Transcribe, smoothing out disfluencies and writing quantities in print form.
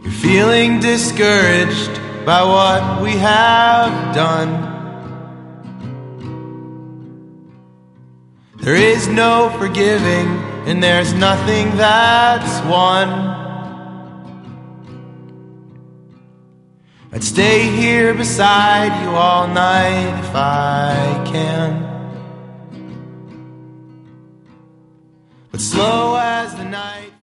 feeling discouraged by what we have done. There is no forgiving, and there's nothing that's won. I'd stay here beside you all night if I can. But slow as the night